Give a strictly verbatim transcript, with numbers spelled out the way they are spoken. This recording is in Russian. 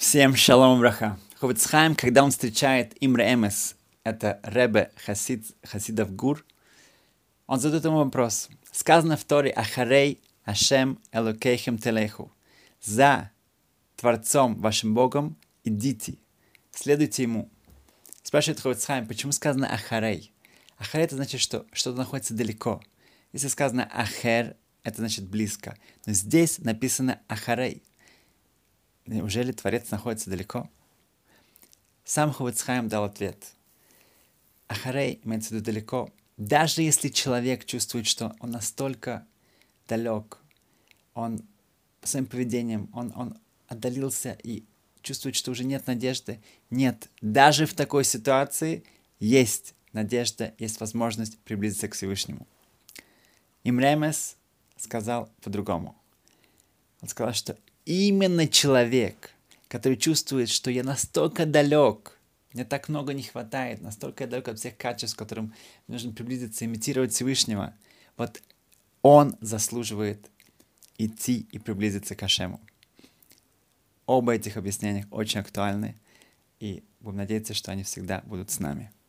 Всем шалом браха. Хофец Хаим, когда он встречает Имре Эмес, это Ребе Хасид, Хасидов Гур, он задает ему вопрос. Сказано в Торе «Ахарей Ашем Элокейхем Телеху». За Творцом вашим Богом идите, следуйте Ему. Спрашивает Хофец Хаим, почему сказано «Ахарей»? «Ахарей» это значит, что что-то находится далеко. Если сказано «Ахер», это значит близко. Но здесь написано «Ахарей». Неужели Творец находится далеко? Сам Хофец Хаим дал ответ. Ахарей имеется в виду далеко. Даже если человек чувствует, что он настолько далек, он своим поведением, он, он отдалился и чувствует, что уже нет надежды. Нет, даже в такой ситуации есть надежда, есть возможность приблизиться к Всевышнему. Имре Эмес сказал по-другому. Он сказал, что именно человек, который чувствует, что я настолько далек, мне так много не хватает, настолько я далек от всех качеств, которым нужно приблизиться, имитировать Всевышнего, вот он заслуживает идти и приблизиться к Ашему. Оба этих объяснения очень актуальны, и будем надеяться, что они всегда будут с нами.